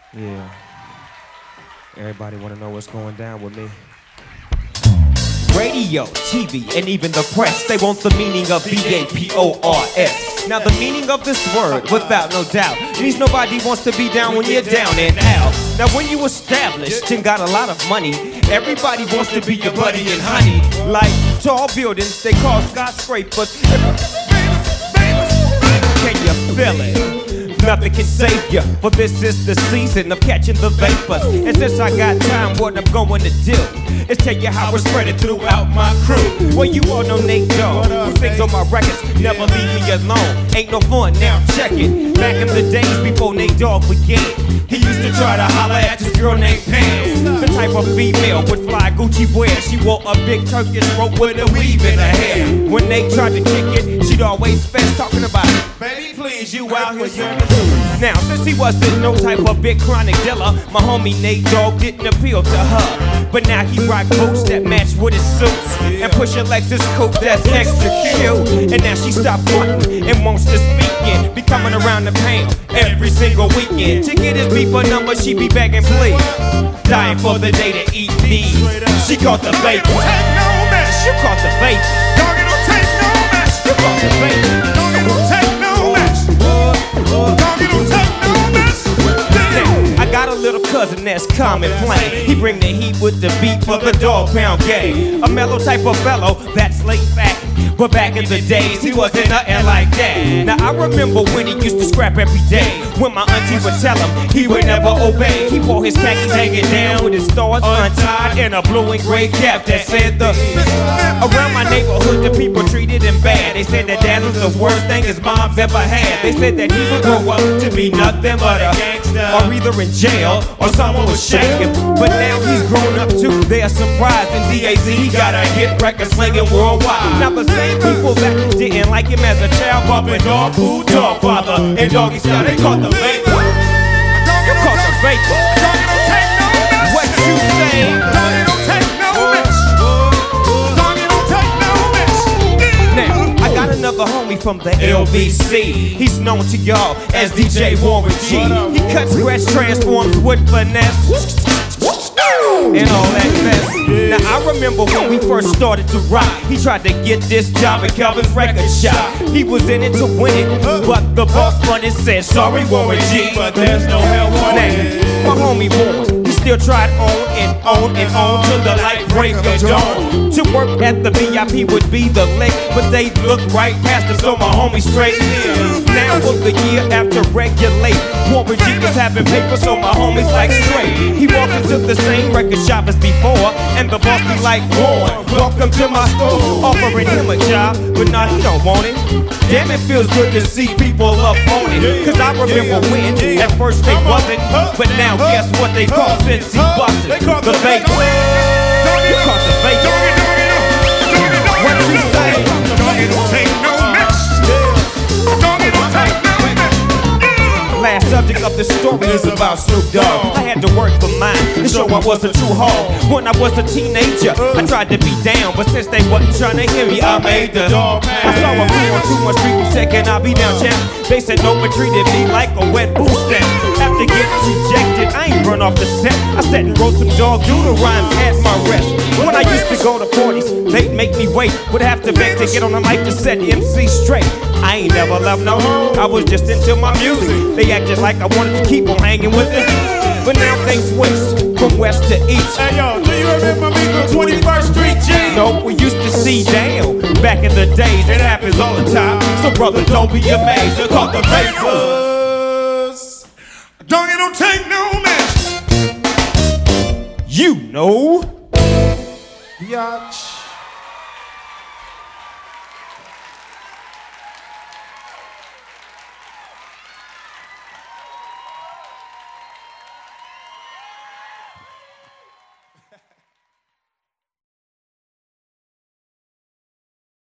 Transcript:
Yeah. Everybody want to know what's going down with me? Radio, TV, and even the press, they want the meaning of B-A-P-O-R-S. Now the meaning of this word, without no doubt, means nobody wants to be down when you're down and out. Now when you established and got a lot of money, everybody wants to be your buddy and honey. Like tall buildings, they call skyscrapers. Can you feel it? Nothing can save you, for this is the season of catching the vapors. And since I got time, what I'm going to do is tell you how it's spreading throughout my crew. Well, you all know Nate Dogg, who sings on my records, never leave me alone. Ain't no fun, now check it. Back in the days before Nate Dogg began, he used to try to holler at this girl named Pam. The type of female would fly Gucci wear. She wore a big Turkish rope with a weave in her hair. When Nate tried to kick it, she'd always fess talking about it. Baby, please, you out here. Now, since he wasn't no type of big chronic dealer, my homie Nate Dogg didn't appeal to her. But now he rock boots that match with his suits and push a Lexus coupe that's extra cute. And now she stopped frontin' and wants to speak in, be coming around the pound every single weekend. To get his people number, she be begging please, dying for the day to eat these. She caught the bait. You caught the bait. Doggy don't take no mess. You caught the bait. Doggy don't take no mess. Doggy don't take no mess. Now, I got a little cousin that's calm and plain. He bring the heat with the beat for the dog pound gang. A mellow type of fellow that's laid back. But back in the days, he wasn't nothing like that. Now I remember when he used to scrap every day. When my auntie would tell him, he would never obey. He wore his khakis hanging down with his stars untied and a blue and gray cap that said the. Around my neighborhood, the people treated him bad. They said that dad was the worst thing his mom's ever had. They said that he would grow up to be nothing but a gangster, or either in jail or someone would shake him. But now he's grown up too. They're surprised in DAZ he got a hit record slinging worldwide. Now the same people that didn't like him as a child, bumping dog food, dog father, and doggy style, they caught the vapor. You caught the vapor. Doggy don't take no mess. What you say? Doggy don't take no mess. Doggy don't take no mess. Now, I got another homie from the LBC. He's known to y'all as DJ Warren G. He cuts, scratch, transforms with finesse. And all that mess. Now I remember when we first started to rock, he tried to get this job at Calvin's record shop. He was in it to win it, but the boss run and said, sorry Warren G, but there's no help on it. My homie Warren, he still tried on and on and on till the light break of dawn. To work at the VIP would be the lick, but they look right past us, so my homie straight in. Now look a year after regulate, Warren G is having paper, so my homie's like straight. He walks into the same record shop as before, and the boss be like, Warren, welcome to my store, offering him a job, but nah, he don't want it. Damn, it feels good to see people up on it, cause I remember when, at first they wasn't, but now guess what they call since he busted? The vapor. You caught the vapor. What you say? Doggy don't take no mess. Doggy don't take no mess. Last subject of the story is about Snoop Dogg. I had to work for mine to show I wasn't too hard. When I was a teenager, I tried to be down, but since they wasn't trying to hear me, I made the dog. I saw a crew on 2 Street and said, can I be downtown? They said no, but treated me like a wet food stamp. After getting rejected, I ain't run off the set. I sat and wrote some dog doodle rhymes at my rest. When I used to go to parties, they'd make me wait. Would have to beg to get on the mic to set MC straight. I ain't never loved no home, I was just into my music. They acted like I wanted to keep on hanging with it. But now things switched from west to east. Hey yo, do you remember me from 21st Street, G? Nope, we used to see down back in the days. It happens all the time. So brother, don't be amazed. They're called the vapors. Doggy don't take no mess. You know. Biatch.